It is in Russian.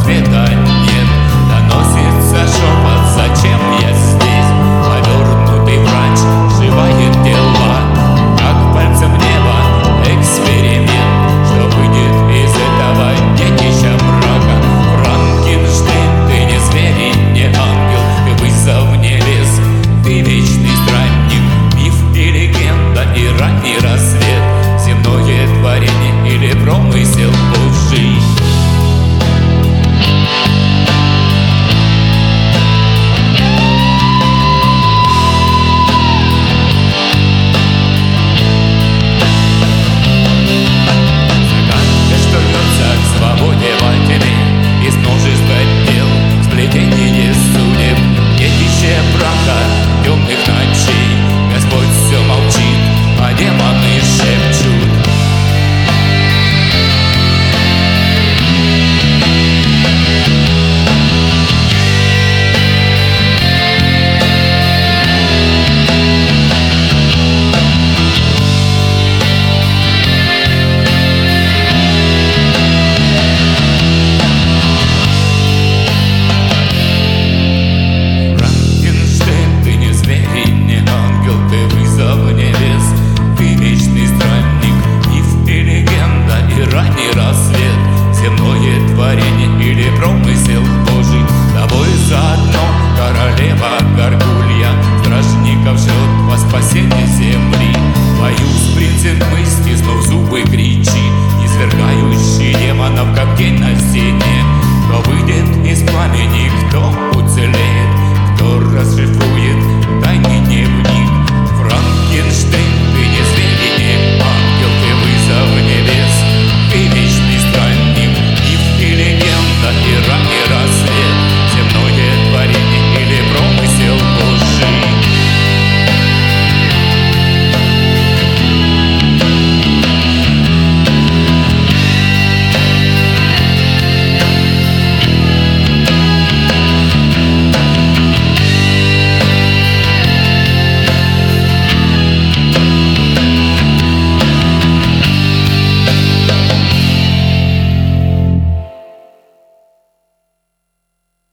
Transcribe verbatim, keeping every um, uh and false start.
ответа нет. Доносится шепот: зачем я здесь? Повернутый врач сшивает дела, как пальцем небо эксперимент. Что выйдет из этого детища мрака? Франкенштейн, ты не зверь и не ангел, ты вызов не лез, ты вечный странник. Миф и легенда и ранний рассвет, земное творение или промысел Божий. Из множества дел, сплетение судеб, детище брака, темных ночей. Господь все молчит, а демоны шепчут. Земное творение или промысел Божий, тобой заодно королева Горгулья. Стражников ждет во спасение земли. Боюсь, принцип мы, стиснув зубы, кричи, извергающий демонов, как день на стене. Кто выйдет из пламени, кто уцелеет, кто расшифрует